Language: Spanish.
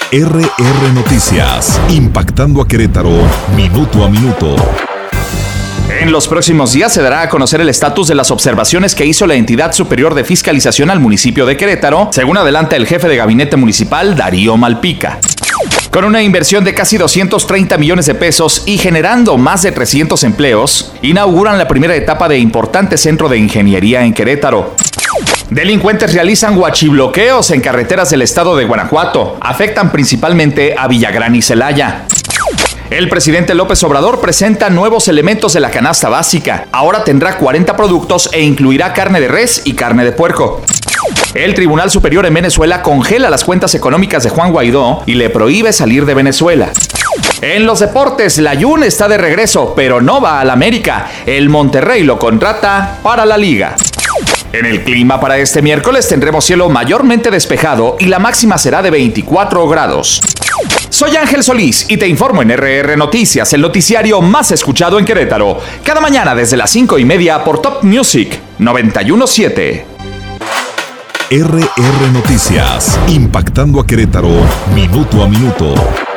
RR Noticias, impactando a Querétaro, minuto a minuto. En los próximos días se dará a conocer el estatus de las observaciones que hizo la entidad superior de fiscalización al municipio de Querétaro, según adelanta el jefe de gabinete municipal, Darío Malpica. Con una inversión de casi 230 millones de pesos y generando más de 300 empleos, inauguran la primera etapa de importante centro de ingeniería en Querétaro. Delincuentes realizan huachibloqueos en carreteras del estado de Guanajuato. Afectan principalmente a Villagrán y Celaya. El presidente López Obrador presenta nuevos elementos de la canasta básica. Ahora tendrá 40 productos e incluirá carne de res y carne de puerco. El Tribunal Superior en Venezuela congela las cuentas económicas de Juan Guaidó y le prohíbe salir de Venezuela. En los deportes, la Jun está de regreso, pero no va al América. El Monterrey lo contrata para la Liga. En el clima para este miércoles tendremos cielo mayormente despejado y la máxima será de 24 grados. Soy Ángel Solís y te informo en RR Noticias, el noticiario más escuchado en Querétaro. Cada mañana desde las 5:30 por Top Music 91.7. RR Noticias, impactando a Querétaro, minuto a minuto.